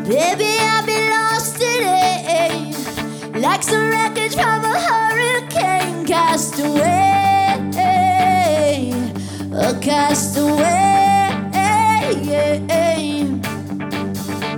Baby, I've been lost today, like some wreckage from a hurricane, cast away.